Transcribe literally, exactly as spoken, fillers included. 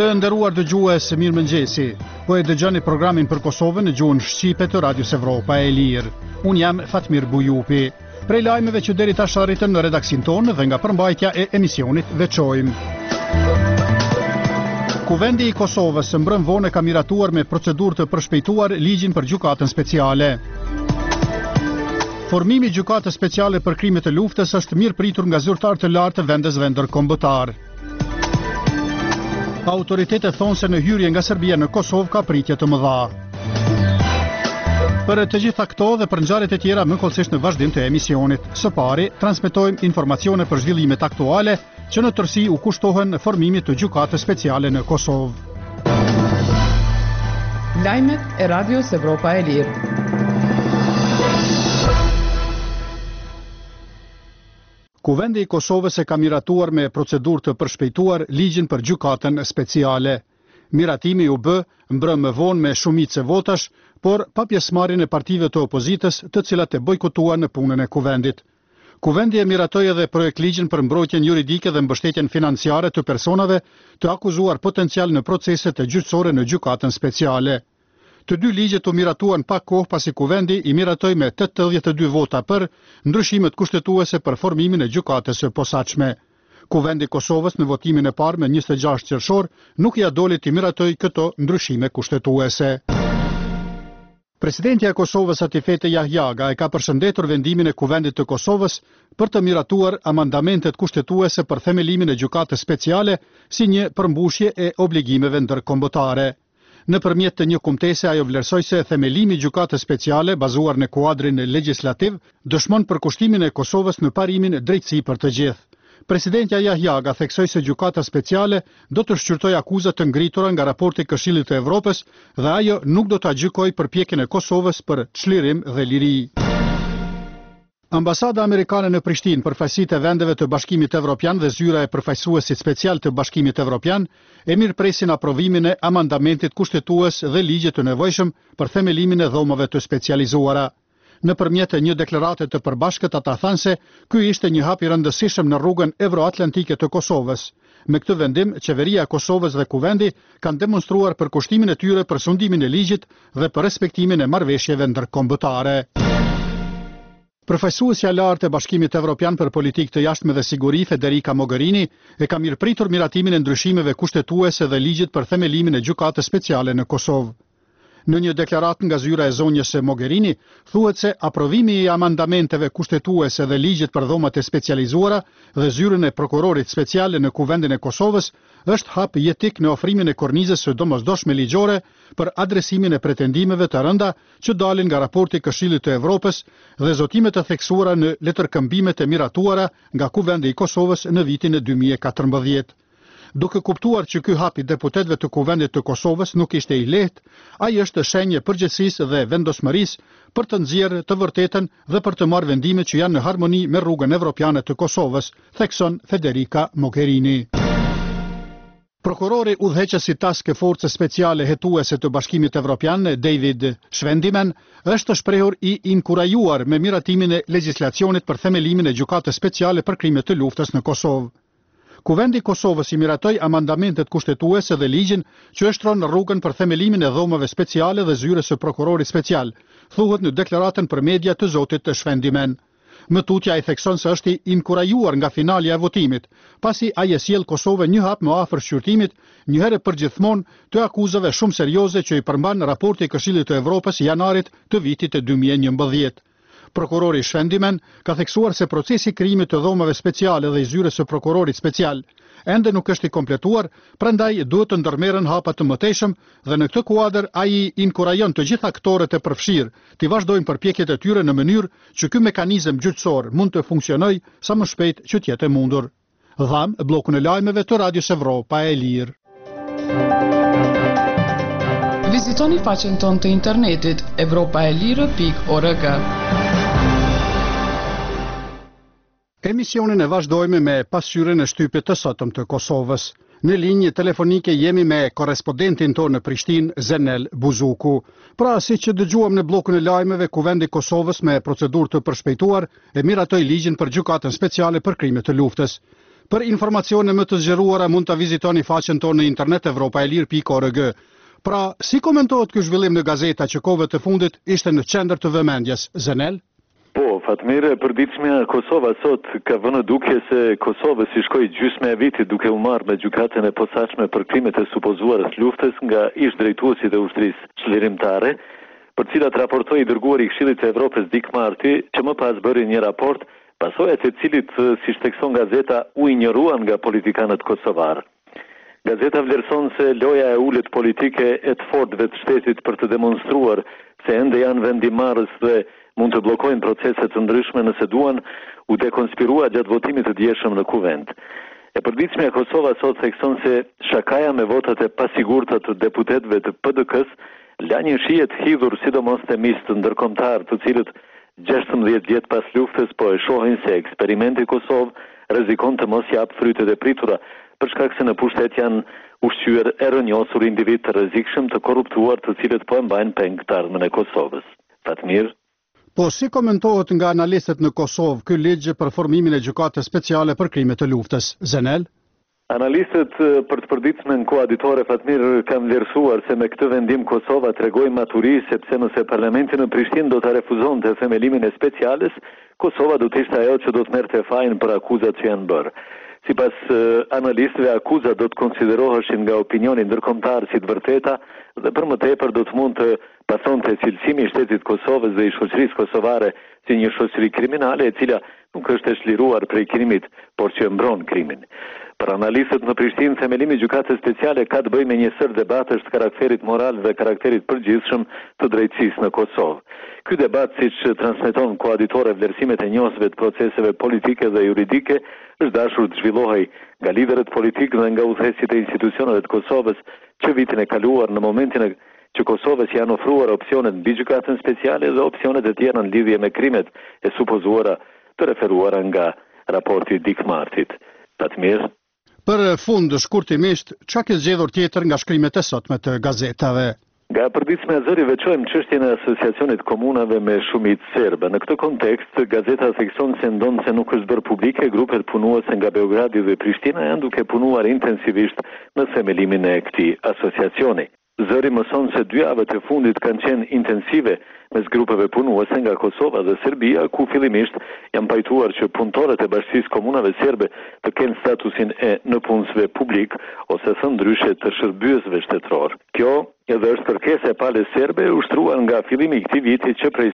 Të nderuar dëgjues, mirëmëngjesi. Po e dëgjoni programin për Kosovën në gjuhën shqipe të Radios Evropa e Lirë. Unë jam Fatmir Bujupi. Prej lajmeve që deri tash arritën në redaksin tonë dhe nga përmbajtja e emisionit veçojmë. Kuvendi i Kosovës mbrëm vonë ka miratuar me procedurë të përshpejtuar ligjin për gjykatën speciale. Formimi i gjykatës speciale për krimet e luftës është mirë pritur nga zyrtarë të lartë të vendesve ndërkombëtar. Autoritetet thonë se në hyrje nga Serbia në Kosovë ka pritje të mëdha. Për të gjitha këto dhe për ngjarjet e tjera më kollësisht në vazhdim të emisionit. Së pari, transmetojmë informacione për zhvillimet aktuale që në tërësi u kushtohen formimit të gjykatës speciale në Kosovë. Lajmet e Radios Evropa e Lirë. Kuvendi i Kosovës e ka miratuar me procedurë të përshpejtuar ligjin për gjykatën speciale. Miratimi u bë mbrëm më vonë me shumicë votash, por pa pjesëmarrjen e partive të opozitës, të cilat e bojkotuan në punën e kuvendit. Kuvendi e miratoi edhe projekt ligjin për mbrojtjen juridike dhe mbështetjen financiare të personave të akuzuar potencial në proceset e gjyqësore në gjykatën speciale. Të dy ligjet u miratuan pak kohë pasi kuvendi i miratoi me tetëdhjetë e dy vota për ndryshimet kushtetuese për formimin e gjykatës së posaçme. Kuvendi i Kosovës në votimin e parë me njëzet e gjashtë qershor nuk ja doli të miratoi këto ndryshime kushtetuese. Presidentja e Kosovës Atifete Jahjaga e ka përshëndetur vendimin e Kuvendit të Kosovës për të miratuar amandamentet kushtetuese për themelimin e gjykatës speciale si një përmbushje e obligimeve ndërkombëtare. Në përmjet të një kumtese, ajo vlerësoi se themelimi i gjykatës speciale, bazuar në kuadrin legjislativ, dëshmon përkushtimin e Kosovës në parimin drejtësi për të gjithë. Presidentja Jahjaga theksoi se gjykata speciale do të shqyrtojë akuzat të ngritura nga raporti i Këshillit të Evropës dhe ajo nuk do ta gjykojë përpjekjen e Kosovës për çlirim dhe liri. Ambasada amerikane në Prishtinë, përfaqësitë e vendeve të Bashkimit Evropian dhe zyra e përfaqësuesit special të Bashkimit Evropian e mirëpresin aprovimin e amandamentit kushtetues dhe ligjet të nevojshëm për themelimin e dhomave të specializuara. Nëpërmjet një deklarate të përbashkët, ata thanë se ky ishte një hap i rëndësishëm në rrugën euroatlantike të Kosovës. Me këtë vendim, qeveria e Kosovës dhe kuvendi kanë demonstruar përkushtimin e tyre për sundimin e ligjit dhe për respektimin e marrëveshjeve ndërkombëtare. Përfaqësuesja e lartë e Bashkimit Evropian për politikë të jashtme dhe siguri, Federica Mogherini, e ka mirëpritur miratimin e ndryshimeve kushtetuese dhe ligjit për themelimin e gjykatës speciale në Kosovë. Në një deklaratë nga zyra e zonjës së Mogherini, thuhet se aprovimi i amandamenteve kushtetuese dhe ligjit për dhomat e specializuara dhe zyrën e prokurorit speciale në Kuvendin e Kosovës është hap jetik në ofrimin e kornizës së domosdoshme ligjore për adresimin e pretendimeve të rënda që dalin nga raporti i Këshillit të Evropës dhe zotimet e theksuara në letërkëmbimet e miratuara nga Kuvendi i Kosovës në vitin e dy mijë e katërmbëdhjetë. Duke kuptuar që ky hap i deputetëve të Kuvendit të Kosovës nuk ishte i lehtë, ai është shenjë përgjegjësisë dhe vendosmërisë për të nxjerrë të vërtetën dhe për të marrë vendime që janë në harmoni me rrugën evropiane të Kosovës, thekson Federica Mogherini. Prokurori udhëheqës i task force speciale hetuese të Bashkimit Evropian, David Shvendimen, është shprehur i inkurajuar me miratimin e legjislacionit për themelimin e gjykatës speciale për krimet të luftës në Kosovë. Kuvendi i Kosovës i miratoi amandamentet kushtetuese dhe ligjin që e shtron rrugën për themelimin e dhomave speciale dhe zyrës së prokurorit special, thuhet në deklaratën për media të zotit të Shvendimen. Më tutja i thekson se është i inkurajuar nga finalja e votimit, pasi ai e sjell Kosovën një hap më afër shqyrtimit, një herë përgjithmonë të akuzave shumë serioze që i përmban raporti i Këshillit të Evropës i janarit të vitit të dy mijë e njëmbëdhjetë. Prokurori Shvendimen ka theksuar se procesi i krijimit të dhomave speciale dhe i zyrës së prokurorit special ende nuk është i kompletuar, prandaj duhet të ndërmerren hapa të mëtejshëm dhe në këtë kuadër ai inkurajon të gjithë aktorët e përfshirë të vazhdojnë përpjekjet e tyre në mënyrë që ky mekanizëm gjyqësor mund të funksionojë sa më shpejt që të jetë e mundur. Dham bllokun e lajmeve të Radios Evropa e Lirë. Vizitoni faqen tonë të internetit evropaelire pikë org. Emisionin e vazhdojmë me pasqyrën e shtypit të sotëm të Kosovës. Në linjë telefonike jemi me korrespondentin tonë në Prishtinë, Zenel Buzuku. Pra, si që dëgjuam në bllokun e lajmeve, Kuvendi i Kosovës me procedurë të përshpejtuar e miratoi ligjin për gjykatën speciale për krimet të luftës. Për informacione më të zgjeruara mund ta vizitoni faqen tonë në internet evropaelir pikë org. Pra, si komentohet ky zhvillim në gazeta që kohëve të fundit ishte në qendër të vëmendjes? Zenel? Po, Fatmir, e përditshmja Kosova sot ka vënë duke se Kosova si shkoi gjysmë e vitit duke u marrë me gjykatën e posaçme për krimet e supozuara luftës nga ish drejtuesit e ushtrisë çlirimtare, për cilat raportoi i dërguari i Këshillit të Evropës Dick Marty, që më pas bëri një raport, pasojat e cilit, si shtekson gazeta, u injoruan nga politikanët kosovar. Gazeta vlerëson se loja e ulët politike e të fortëve të shtetit për të demonstruar se ende janë vendimarrës dhe mund të bllokojnë procese të ndryshme nëse duan, u dekonspirua gjatë votimit të dieshëm në kuvent. E përditshmja Kosova sot thekson se shakaja me votat e pasigurta të deputetëve të P D K-s la një shije të hidhur sidomos te mistë ndërkombëtar, të cilët gjashtëmbëdhjetë vjet pas luftës po e shohin se eksperimenti Kosovë rrezikon të mos jap frytet e pritura, për shkak se në pushtet janë ushqyer e rënjosur individ të rrezikshëm të korruptuar, të cilët po e mbajnë peng të ardhmen e Kosovës. Fatmir? Po si komentohet nga analistët në Kosovë ky ligj për formimin e gjykatës speciale për krime të luftës? Zenel? Analistët për të përditshmën koaditore, Fatmir, kanë vlerësuar se me këtë vendim Kosova tregoi maturi, sepse nëse parlamenti në Prishtinë do ta refuzonte themelimin e speciales, Kosova do të ishte ajo që do të merrte fajin për akuzat që janë bërë. Sipas analistëve, akuzat do të konsideroheshin nga opinioni ndërkombëtar si të vërteta dhe për më tepër do të mund të pasonte cilësimi i shtetit Kosovës dhe i shoqërisë kosovare si një shoqëri kriminale e cila nuk është e çliruar prej krimit, por që mbron krimin. Për analistët në Prishtinë, themelimi i gjykatës speciale ka të bëjë me një sër debatesh të karakterit moral dhe karakterit përgjithshëm të drejtësisë në Kosovë. Ky debat, siç transmeton koaditore vlerësimet e njohësve të proceseve politike dhe juridike, është dashur të zhvillohej nga liderët politikë dhe nga udhëheqësit e institucioneve të Kosovës që vitin e kaluar, në momentin e që Kosovës janë ofruar opsionet mbi gjykatën speciale dhe opsionet e tjera në lidhje me krimet e supozuara të referuara nga raporti Dick Martyt. Fatmir? Për fund, shkurtimisht, çka ke zgjedhur tjetër nga shkrimet e sotme të gazetave? Nga përditshmja e zëri veçojmë çështjen e asociacionit komunave me shumicë serbe. Në këtë kontekst, gazeta thekson se ndonë se nuk është bërë publike, grupet punuese nga Beogradi dhe Prishtina janë duke punuar intensivisht në themelimin e këtij asociacioni. Zëri mëson se dy javët e fundit kanë qenë intensive mes grupeve punuese nga Kosova dhe Serbia, ku fillimisht janë pajtuar që punëtorët e Bashkisë Komunave Serbe të kenë statusin e nëpunësve publik ose thënë ndryshe të shërbyesve shtetëror. Kjo edhe është kërkesa e palës serbe ushtruar nga fillimi i këtij viti që prej